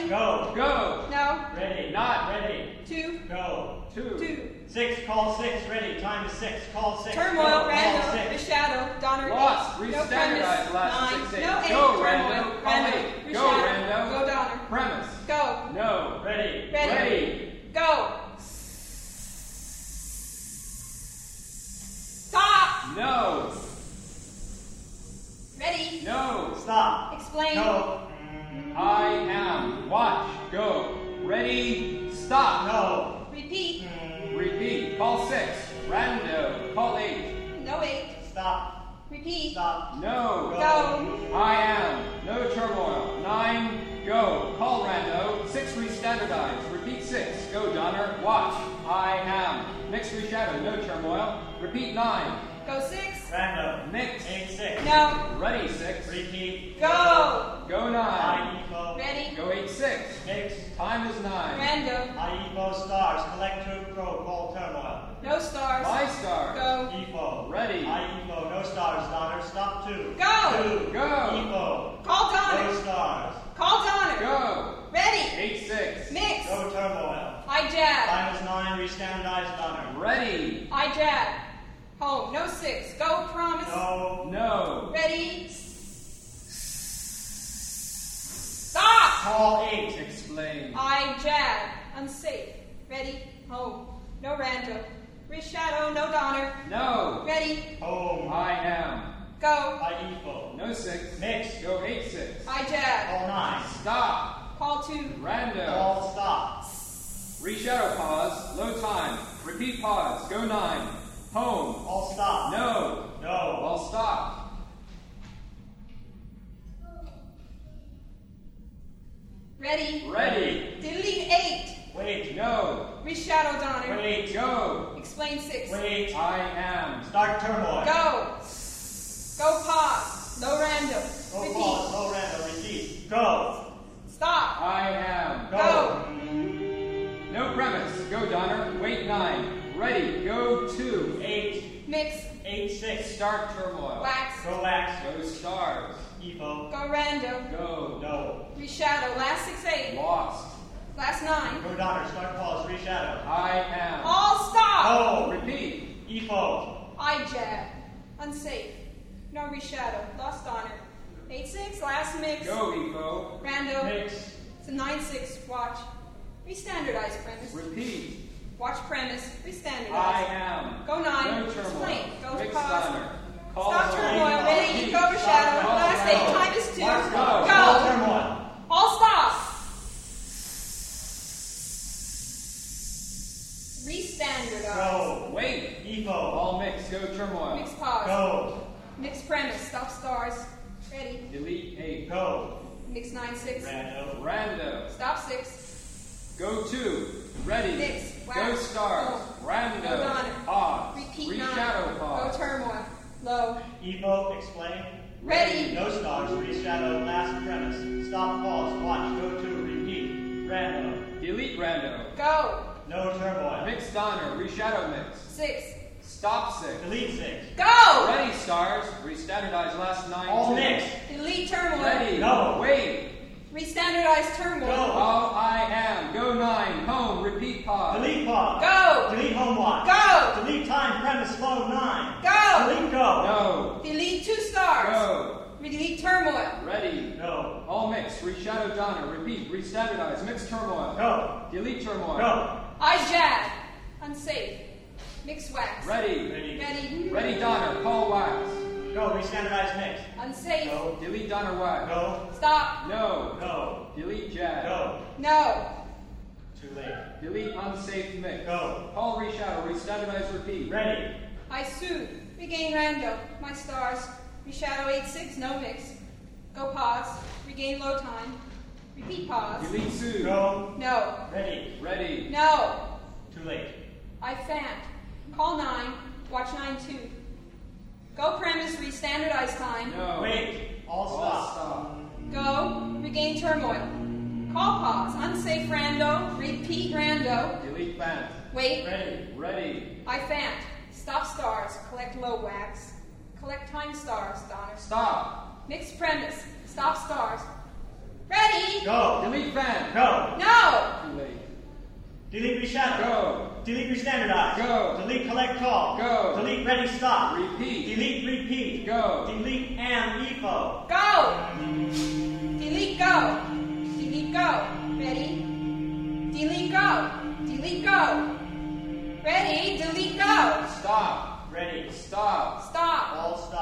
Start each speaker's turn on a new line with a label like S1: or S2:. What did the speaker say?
S1: Ready.
S2: Go.
S3: Go.
S1: No.
S2: Ready.
S3: Not.
S2: Ready.
S1: 2.
S2: Go.
S1: 2.
S2: 6. Call 6. Ready. Time is 6. Call 6.
S1: Turmoil.
S2: Go.
S1: Random.
S2: Call
S1: The
S2: 6.
S1: shadow. Donner.
S3: Lost.
S1: 8. No
S3: Re-standardize
S1: premise.
S3: last
S1: 9.
S3: 6, 8.
S1: No 8.
S3: Go,
S1: Turmoil.
S3: Rando. Call
S1: Random.
S3: 8. Go,
S1: Reshadow.
S3: Rando.
S1: Go Donner.
S3: Premise.
S1: Go.
S3: No.
S2: Ready.
S1: Ready. Go. Stop.
S3: No.
S1: Ready.
S3: No.
S2: Stop.
S1: Explain.
S2: Go.
S3: I am. Watch. Go. Ready. Stop.
S2: No.
S1: Repeat.
S3: Repeat. Call 6. Rando. Call 8.
S1: No 8.
S2: Stop.
S1: Repeat.
S2: Stop.
S3: No.
S1: Go.
S3: I am. No turmoil. 9. Go. Call Rando. 6. Re-standardize. Repeat 6. Go, Donner. Watch. I am. Mix reshadow. No turmoil. Repeat 9.
S1: Go 6.
S2: Random.
S3: Mix.
S2: 8. 6.
S1: No.
S3: Ready 6.
S2: Repeat.
S1: Go.
S3: Go 9.
S2: I-Evo.
S1: Ready.
S3: Go 8 6.
S2: Mix.
S3: Time is 9.
S1: Random.
S2: I-Evo stars. Collect to grow. Call turmoil.
S1: No stars.
S3: My star.
S1: Go.
S2: Evo.
S3: Ready.
S2: I-Evo. No stars, daughter. Stop 2.
S1: Go.
S2: 2.
S3: Go.
S2: Evo.
S1: Call
S2: No
S1: Donner.
S2: stars.
S1: Call Donner.
S3: Go.
S1: Ready.
S3: 8 6.
S1: Mix.
S2: No turmoil.
S1: I jab.
S2: Time is 9. Re-standardize Donner.
S3: Ready.
S1: I jab. Home. No 6. Go. Promise.
S2: No.
S3: No.
S1: Ready. Stop.
S2: Call 8.
S3: Explain.
S1: I jab. Unsafe. Ready. Home. No rando. Reshadow. No Donner.
S3: No.
S1: Ready.
S2: Home.
S3: I am.
S1: Go.
S2: I-Evo.
S3: No 6.
S2: Mix.
S3: Go 8 6.
S1: I jab.
S2: Call 9.
S3: Stop.
S1: Call 2.
S3: Rando.
S2: Call stop.
S3: Reshadow pause. Low time. Repeat pause. Go 9. Home.
S2: All stop.
S3: No.
S2: No.
S3: All stop.
S1: Ready.
S3: Ready.
S1: Delete 8.
S2: Wait.
S3: No.
S1: Reshadow Donner.
S2: Wait.
S3: Go.
S1: Explain 6.
S2: Wait.
S3: I am.
S2: Start turmoil.
S1: Go. Go pause. No random.
S2: Go
S1: Repeat.
S2: pause. Low random. Repeat. Go.
S1: Stop.
S3: I am.
S1: Go.
S3: No premise. Go, Donner. Wait 9. Ready. Go 2.
S2: 8.
S1: Mix.
S2: 8 6.
S3: Start turmoil.
S1: Wax.
S2: Go wax.
S3: Go stars.
S2: Evo.
S1: Go rando.
S3: Go.
S2: No.
S1: Reshadow. Last 6 8.
S3: Lost.
S1: Last 9.
S2: Go Donner. Start pause. Reshadow.
S3: I am.
S1: All stop.
S2: No.
S3: Repeat.
S2: Evo.
S1: I jab. Unsafe. No reshadow. Lost Donner. 8 6. Last mix.
S3: Go, Evo.
S1: Rando.
S2: Mix.
S1: It's a 9 6. Watch. Restandardize premise.
S3: Repeat.
S1: Watch premise. Restandardize.
S3: I am.
S1: Go 9.
S3: No turmoil.
S1: Explain. Go
S3: Mix
S1: pause.
S3: Donner. Call
S1: Stop
S3: zone.
S1: turmoil. Ready.
S3: Repeat.
S1: Go reshadow.
S3: Stop
S1: Last
S3: turmoil.
S1: 8. Time is 2.
S2: Mark stop.
S3: Go.
S2: Call
S1: Go.
S2: turmoil.
S1: All stop. Restandardize.
S2: Go.
S3: Wait.
S2: Evo.
S3: All mix. Go turmoil.
S1: Mix pause.
S2: Go.
S1: Mix premise. Stop stars. Ready.
S3: Delete 8.
S2: Go.
S1: Mix 9 6.
S2: Rando.
S3: Rando.
S1: Stop 6.
S3: Go 2. Ready.
S1: Mix.
S3: Go
S1: Wax.
S3: stars.
S1: Go.
S3: Rando.
S1: Go Donner.
S3: Pause.
S1: Repeat 9.
S3: Reshadow
S1: Go
S3: pause.
S1: turmoil. Low.
S2: Evo. Explain.
S1: Ready.
S2: No stars. Reshadow. Last premise. Stop pause. Watch. Go to. Repeat. Rando.
S3: Delete Rando.
S1: Go.
S2: No turmoil.
S3: Mix Donner. Reshadow mix.
S1: 6.
S3: Stop 6.
S2: Delete 6.
S1: Go.
S3: Ready, stars. Restandardize last 9.
S2: All
S3: 2.
S2: mix.
S1: Delete turmoil.
S3: Ready.
S2: No.
S3: Wait.
S1: Restandardize turmoil.
S2: Go.
S3: All I am. Go 9. Home. Repeat pause.
S2: Delete pause.
S1: Go.
S2: Delete home watch.
S1: Go.
S2: Delete time premise flow 9.
S1: Go.
S2: Delete go.
S3: No.
S1: Delete 2 stars.
S3: Go.
S1: Delete turmoil.
S3: Ready.
S2: No.
S3: All mix. Reshadow Donner. Repeat. Restandardize. Mix turmoil.
S2: Go.
S3: Delete turmoil.
S2: Go.
S1: I jab. Unsafe. Mix wax.
S3: Ready.
S2: Ready.
S1: Ready.
S3: Ready Donner. Call wax.
S2: Go. Restandardize mix.
S1: Unsafe.
S2: Go.
S3: Delete Donner wax.
S2: Go.
S1: Stop.
S3: No.
S2: Go.
S3: Delete jab.
S2: Go.
S1: No.
S2: Too late.
S3: Delete unsafe mix.
S2: Go.
S3: Call reshadow. Restandardize. Repeat.
S2: Ready.
S1: I soothe. Regain rando. My stars. Reshadow 8 6. No mix. Go pause. Regain low time. Repeat pause.
S3: Delete soothe.
S2: Go.
S1: No.
S2: Ready.
S3: Ready.
S1: No.
S2: Too late.
S1: I fant. Call 9. Watch 9 2. Go premise. Restandardize time.
S3: No.
S2: Wait. All
S3: All
S2: stop.
S3: stop.
S1: Go. Regain turmoil. Call pause. Unsafe rando. Repeat rando.
S3: Delete plant.
S1: Wait.
S2: Ready.
S3: Ready.
S1: I fant. Stop stars. Collect low wax. Collect time stars, Donner.
S3: Stop.
S1: Mix premise. Stop stars. Ready.
S2: Go.
S3: Delete fan.
S2: Go.
S1: No.
S3: Too late.
S2: Delete reshadow.
S3: Go.
S2: Delete restandardize.
S3: Go.
S2: Delete collect call.
S3: Go.
S2: Delete ready stop.
S3: Repeat.
S2: Delete repeat.
S3: Go.
S2: Delete am EFO.
S1: Go. Delete go. Delete go. Ready. Delete go. Delete go. Ready. Delete go.
S3: Stop.
S2: Ready.
S3: Stop.
S1: Stop.
S2: All stop.